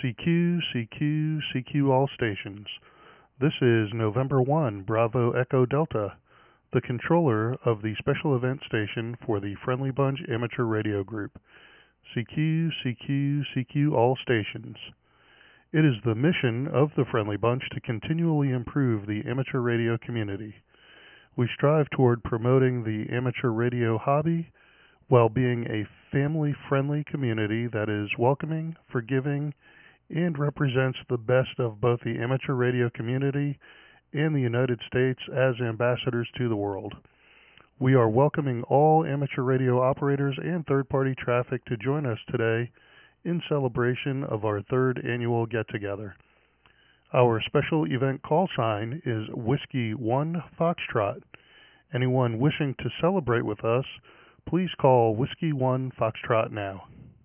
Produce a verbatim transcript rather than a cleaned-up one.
C Q, C Q, C Q all stations. This is November first, Bravo Echo Delta, the controller of the special event station for the Friendly Bunch Amateur Radio Group. C Q, C Q, C Q all stations. It is the mission of the Friendly Bunch to continually improve the amateur radio community. We strive toward promoting the amateur radio hobby while being a family-friendly community that is welcoming, forgiving, and represents the best of both the amateur radio community and the United States as ambassadors to the world. We are welcoming all amateur radio operators and third-party traffic to join us today in celebration of our third annual get-together. Our special event call sign is Whiskey one Foxtrot. Anyone wishing to celebrate with us, please call Whiskey one Foxtrot now.